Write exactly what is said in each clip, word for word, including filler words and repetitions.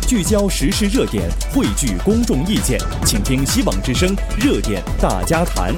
聚焦时事热点，汇聚公众意见，请听希望之声热点大家谈。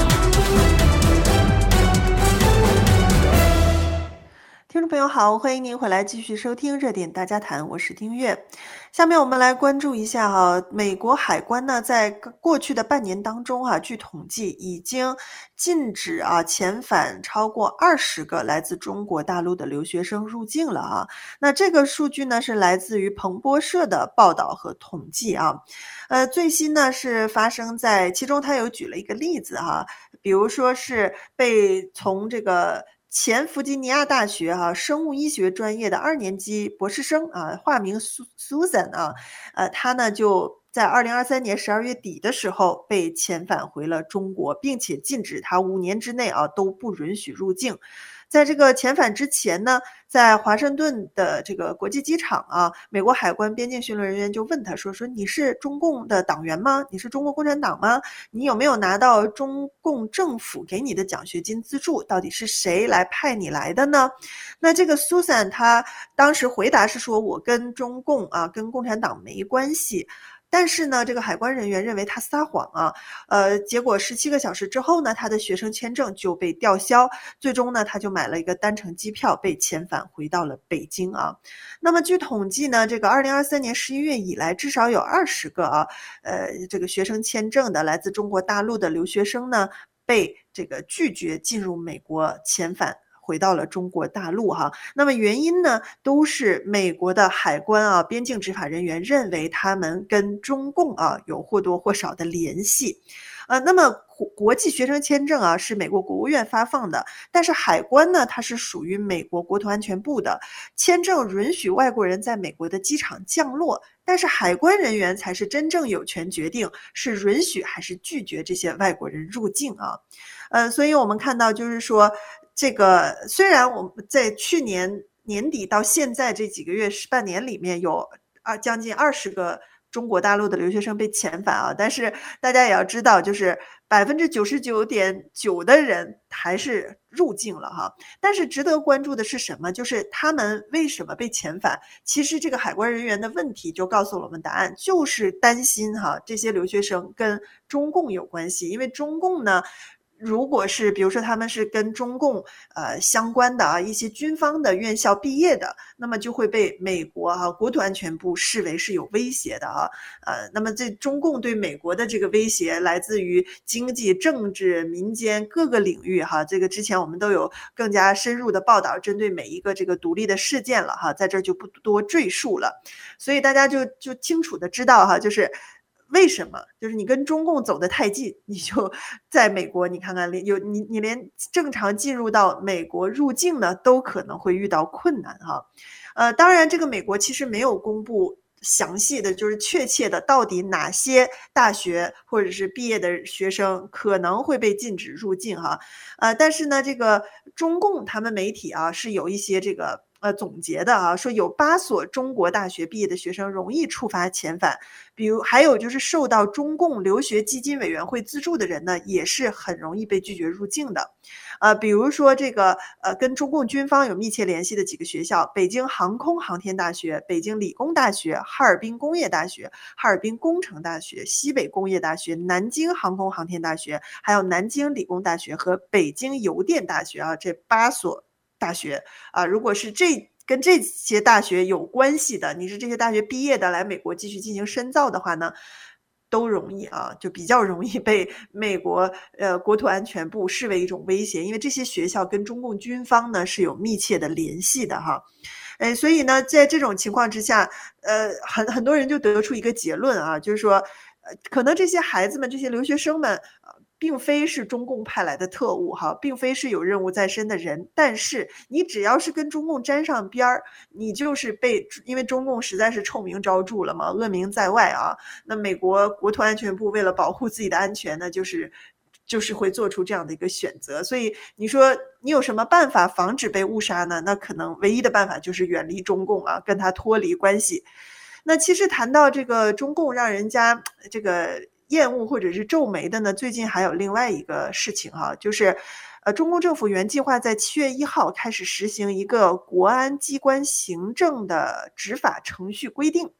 听众朋友好，欢迎您回来继续收听热点大家谈，我是丁月。下面我们来关注一下哈、啊，美国海关呢在过去的半年当中啊，据统计已经禁止啊遣返超过二十个来自中国大陆的留学生入境了啊。那这个数据呢是来自于彭博社的报道和统计啊。呃，最新呢是发生在其中，他有举了一个例子哈、啊，比如说是被从这个。前弗吉尼亚大学啊生物医学专业的二年级博士生啊，化名 Susan 啊，呃，他呢就在二零二三年十二月底的时候被遣返回了中国，并且禁止他五年之内啊都不允许入境。在这个遣返之前呢，在华盛顿的这个国际机场啊，美国海关边境巡逻人员就问他说说你是中共的党员吗？你是中国共产党吗？你有没有拿到中共政府给你的奖学金资助？到底是谁来派你来的呢？那这个 Susan 她当时回答是说，我跟中共啊，跟共产党没关系。但是呢，这个海关人员认为他撒谎啊，呃，结果十七个小时之后呢，他的学生签证就被吊销，最终呢，他就买了一个单程机票被遣返回到了北京啊。那么据统计呢，这个二零二三年十一月以来，至少有二十个啊，呃，这个学生签证的来自中国大陆的留学生呢，被这个拒绝进入美国遣返。回到了中国大陆哈，那么原因呢，都是美国的海关啊，边境执法人员认为他们跟中共啊有或多或少的联系。呃，那么国际学生签证啊是美国国务院发放的，但是海关呢，它是属于美国国土安全部的，签证允许外国人在美国的机场降落，但是海关人员才是真正有权决定是允许还是拒绝这些外国人入境啊。呃，所以我们看到就是说，这个虽然我们在去年年底到现在这几个月半年里面有啊将近二十个中国大陆的留学生被遣返啊，但是大家也要知道，就是百分之九十九点九的人还是入境了哈。但是值得关注的是什么？就是他们为什么被遣返？其实这个海关人员的问题就告诉了我们答案，就是担心哈这些留学生跟中共有关系，因为中共呢。如果是比如说他们是跟中共呃相关的啊一些军方的院校毕业的，那么就会被美国啊国土安全部视为是有威胁的啊。呃，那么这中共对美国的这个威胁来自于经济、政治、民间各个领域哈。这个之前我们都有更加深入的报道，针对每一个这个独立的事件了哈，在这就不多赘述了。所以大家就就清楚的知道哈，就是。为什么？就是你跟中共走得太近，你就在美国，你看看有你你连正常进入到美国入境呢，都可能会遇到困难哈。呃，当然这个美国其实没有公布详细的，就是确切的到底哪些大学或者是毕业的学生可能会被禁止入境哈。呃，但是呢，这个中共他们媒体啊是有一些这个。呃，总结的啊，说有八所中国大学毕业的学生容易触发遣返，比如还有就是受到中共留学基金委员会资助的人呢，也是很容易被拒绝入境的。呃，比如说这个呃跟中共军方有密切联系的几个学校，北京航空航天大学、北京理工大学、哈尔滨工业大学、哈尔滨工程大学、西北工业大学、南京航空航天大学，还有南京理工大学和北京邮电大学啊，这八所。大学啊，如果是这跟这些大学有关系的，你是这些大学毕业的来美国继续进行深造的话呢，都容易啊，就比较容易被美国呃国土安全部视为一种威胁，因为这些学校跟中共军方呢是有密切的联系的哈。哎，所以呢，在这种情况之下，呃，很很多人就得出一个结论啊，就是说，呃，可能这些孩子们、这些留学生们。呃并非是中共派来的特务哈，并非是有任务在身的人，但是你只要是跟中共沾上边儿，你就是被，因为中共实在是臭名昭著了嘛，恶名在外啊。那美国国土安全部为了保护自己的安全呢，就是就是会做出这样的一个选择。所以你说你有什么办法防止被误杀呢？那可能唯一的办法就是远离中共啊，跟他脱离关系。那其实谈到这个中共让人家这个厌恶或者是皱眉的呢，最近还有另外一个事情哈，就是呃，中共政府原计划在七月一号开始实行一个国安机关行政的执法程序规定。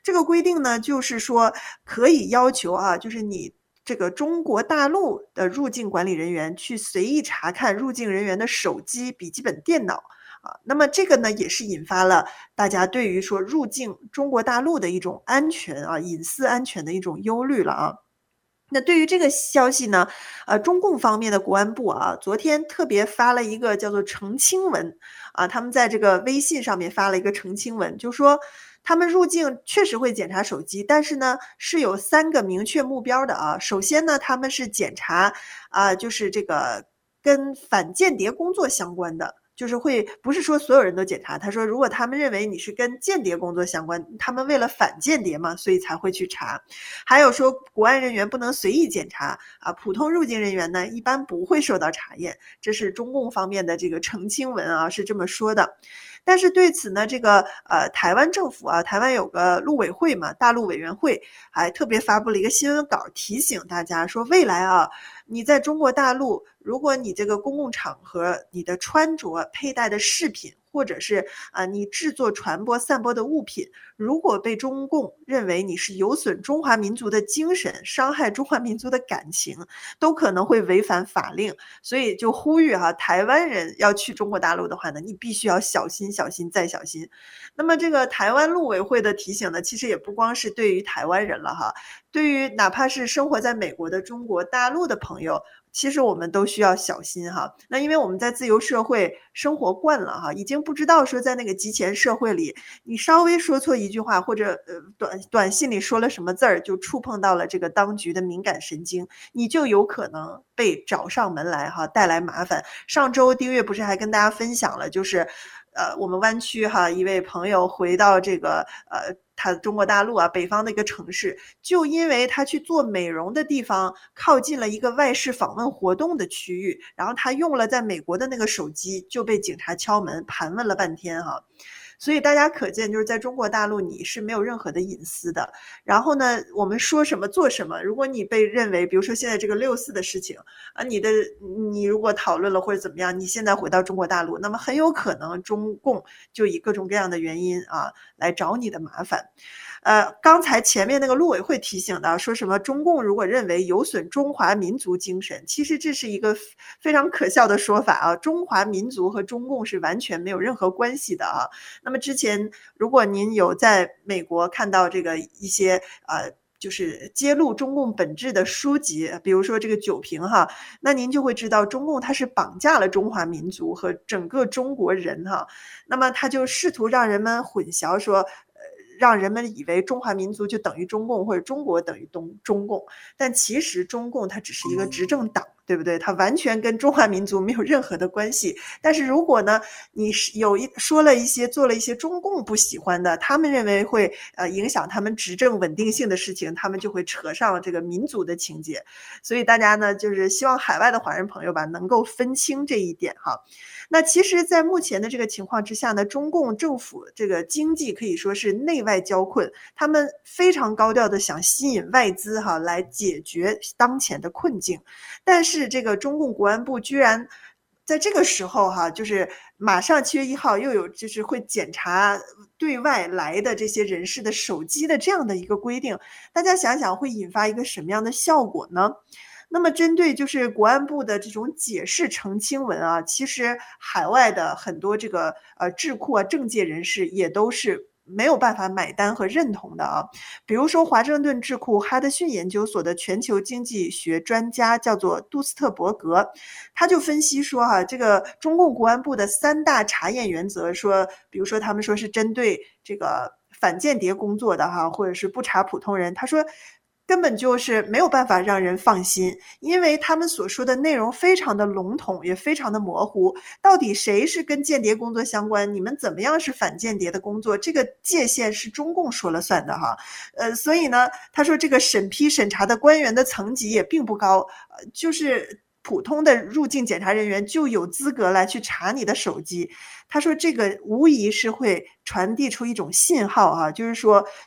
这个规定呢，就是说可以要求啊，就是你这个中国大陆的入境管理人员去随意查看入境人员的手机、笔记本电脑啊。那么这个呢，也是引发了大家对于说入境中国大陆的一种安全啊、隐私安全的一种忧虑了啊。那对于这个消息呢，呃，中共方面的国安部啊，昨天特别发了一个叫做澄清文啊，他们在这个微信上面发了一个澄清文，就说他们入境确实会检查手机，但是呢是有三个明确目标的啊。首先呢，他们是检查啊，就是这个跟反间谍工作相关的。就是会不是说所有人都检查，他说如果他们认为你是跟间谍工作相关，他们为了反间谍嘛，所以才会去查。还有说国安人员不能随意检查啊，普通入境人员呢一般不会受到查验，这是中共方面的这个澄清文啊，是这么说的。但是对此呢，这个呃台湾政府啊，台湾有个陆委会嘛，大陆委员会还特别发布了一个新闻稿，提醒大家说，未来啊，你在中国大陆，如果你这个公共场合你的穿着、佩戴的饰品，或者是啊、呃、你制作、传播、散播的物品，如果被中共认为你是有损中华民族的精神、伤害中华民族的感情，都可能会违反法令。所以就呼吁哈、啊，台湾人要去中国大陆的话呢，你必须要小心、小心再小心。那么这个台湾陆委会的提醒呢，其实也不光是对于台湾人了哈，对于哪怕是生活在美国的中国大陆的朋友，其实我们都需要小心哈。那因为我们在自由社会生活惯了哈，已经不知道说在那个集权社会里，你稍微说错一句话，或者呃短短信里说了什么字儿，就触碰到了这个当局的敏感神经，你就有可能被找上门来哈，带来麻烦。上周丁月不是还跟大家分享了，就是呃我们湾区哈一位朋友回到这个呃他中国大陆啊北方的一个城市，就因为他去做美容的地方靠近了一个外事访问活动的区域，然后他用了在美国的那个手机，就被警察敲门盘问了半天哈。所以大家可见，就是在中国大陆你是没有任何的隐私的。然后呢，我们说什么做什么，如果你被认为，比如说现在这个六四的事情啊，你的你如果讨论了或者怎么样，你现在回到中国大陆，那么很有可能中共就以各种各样的原因啊来找你的麻烦。呃，刚才前面那个陆委会提醒的，说什么中共如果认为有损中华民族精神，其实这是一个非常可笑的说法啊！中华民族和中共是完全没有任何关系的啊。那么之前，如果您有在美国看到这个一些呃。就是揭露中共本质的书籍，比如说这个九评哈，那您就会知道中共它是绑架了中华民族和整个中国人哈，那么他就试图让人们混淆说。让人们以为中华民族就等于中共，或者中国等于东中共，但其实中共它只是一个执政党，对不对？它完全跟中华民族没有任何的关系。但是如果呢，你有一说了一些做了一些中共不喜欢的，他们认为会呃影响他们执政稳定性的事情，他们就会扯上这个民族的情节。所以大家呢，就是希望海外的华人朋友吧，能够分清这一点哈。那其实在目前的这个情况之下呢，中共政府这个经济可以说是内外交困，他们非常高调的想吸引外资哈来解决当前的困境。但是这个中共国安部居然在这个时候哈，就是马上七月一号又有就是会检查对外来的这些人士的手机的这样的一个规定，大家想想会引发一个什么样的效果呢？那么针对就是国安部的这种解释澄清文啊，其实海外的很多这个呃智库啊政界人士也都是没有办法买单和认同的啊。比如说华盛顿智库哈德逊研究所的全球经济学专家叫做杜斯特伯格，他就分析说哈、啊，这个中共国安部的三大查验原则说，比如说他们说是针对这个反间谍工作的哈，或者是不查普通人，他说根本就是没有办法让人放心，因为他们所说的内容非常的笼统，也非常的模糊。到底谁是跟间谍工作相关？你们怎么样是反间谍的工作？这个界限是中共说了算的哈。呃，所以呢，他说这个审批审查的官员的层级也并不高，呃，就是普通的入境检查人员就有资格来去查你的手机。他说这个无疑是会传递出一种信号啊，就是说。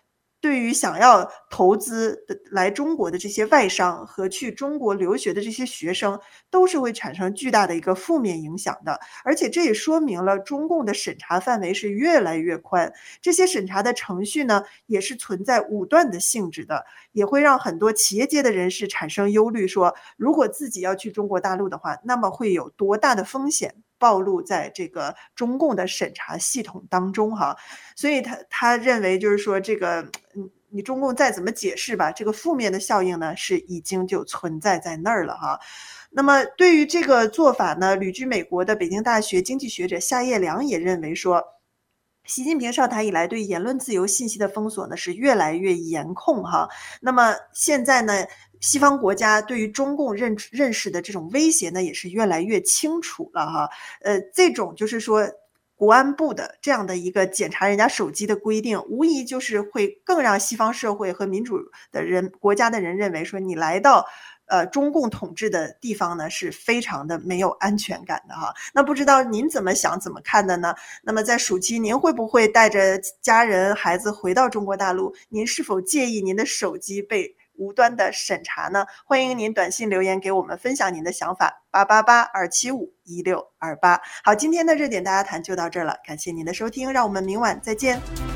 对于想要投资的来中国的这些外商和去中国留学的这些学生，都是会产生巨大的一个负面影响的。而且这也说明了中共的审查范围是越来越宽，这些审查的程序呢，也是存在武断的性质的，也会让很多企业界的人士产生忧虑说，如果自己要去中国大陆的话，那么会有多大的风险暴露在这个中共的审查系统当中哈。所以他他认为就是说这个嗯你中共再怎么解释吧，这个负面的效应呢是已经就存在在那儿了哈。那么对于这个做法呢，旅居美国的北京大学经济学者夏叶良也认为说，习近平上台以来对言论自由信息的封锁呢是越来越严控哈。那么现在呢，西方国家对于中共认认识的这种威胁呢也是越来越清楚了哈。呃，这种就是说国安部的这样的一个检查人家手机的规定，无疑就是会更让西方社会和民主的人国家的人认为说，你来到呃中共统治的地方呢是非常的没有安全感的哈。那不知道您怎么想怎么看的呢？那么在暑期您会不会带着家人孩子回到中国大陆？您是否介意您的手机被无端的审查呢？欢迎您短信留言给我们分享您的想法，八八八二七五一六二八。好，今天的热点大家谈就到这儿了，感谢您的收听，让我们明晚再见。